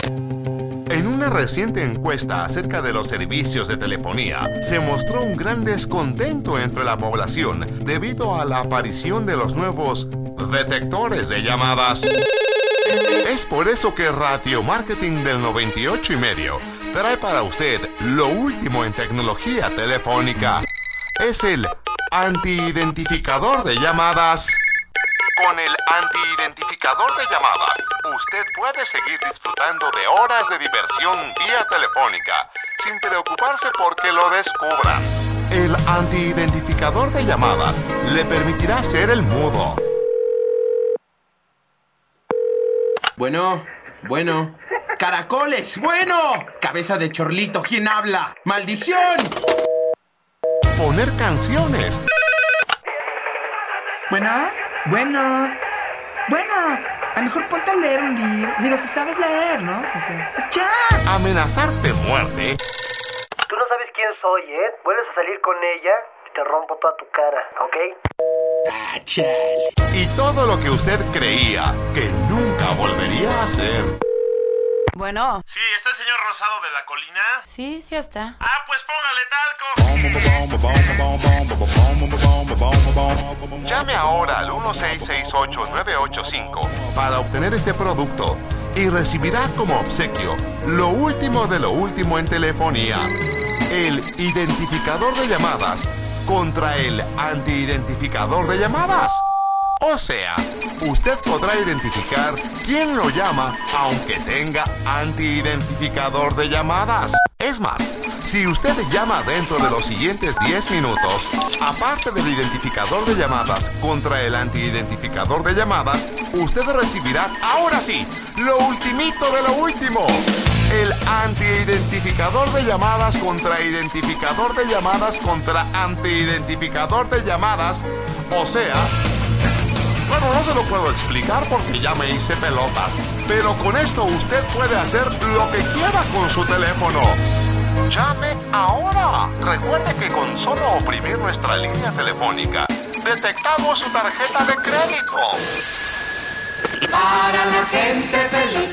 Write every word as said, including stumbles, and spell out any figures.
En una reciente encuesta acerca de los servicios de telefonía, se mostró un gran descontento entre la población debido a la aparición de los nuevos detectores de llamadas. Es por eso que Radio Marketing del noventa y ocho y medio trae para usted lo último en tecnología telefónica. Es el anti-identificador de llamadas. Con el anti-identificador de llamadas, usted puede seguir disfrutando de horas de diversión vía telefónica, sin preocuparse por que lo descubran. El anti-identificador de llamadas le permitirá ser el mudo. Bueno, bueno. ¡Caracoles! ¡Bueno! Cabeza de chorlito, ¿quién habla? ¡Maldición! Poner canciones. Bueno, bueno, bueno, a lo mejor ponte a leer un libro. Digo, si sabes leer, ¿no? O sea, ¡ya! Amenazar de muerte. Tú no sabes quién soy, ¿eh? Vuelves a salir con ella y te rompo toda tu cara, ¿ok? ¡Ah, chale! Y todo lo que usted creía que nunca volvería a hacer. Bueno. Sí, ¿está el señor Rosado de la Colina? Sí, sí está. Ah, pues póngale talco. Llame ahora al uno seis seis ocho nueve ocho cinco para obtener este producto y recibirá como obsequio lo último de lo último en telefonía. El identificador de llamadas contra el anti-identificador de llamadas. O sea, usted podrá identificar quién lo llama aunque tenga anti-identificador de llamadas. Es más, si usted llama dentro de los siguientes diez minutos, aparte del identificador de llamadas contra el anti-identificador de llamadas, usted recibirá, ahora sí, lo ultimito de lo último. El anti-identificador de llamadas contra identificador de llamadas contra anti-identificador de llamadas. O sea... Bueno, no se lo puedo explicar porque ya me hice pelotas, pero con esto usted puede hacer lo que quiera con su teléfono. Llame ahora. Recuerde que con solo oprimir nuestra línea telefónica, detectamos su tarjeta de crédito. Para la gente feliz.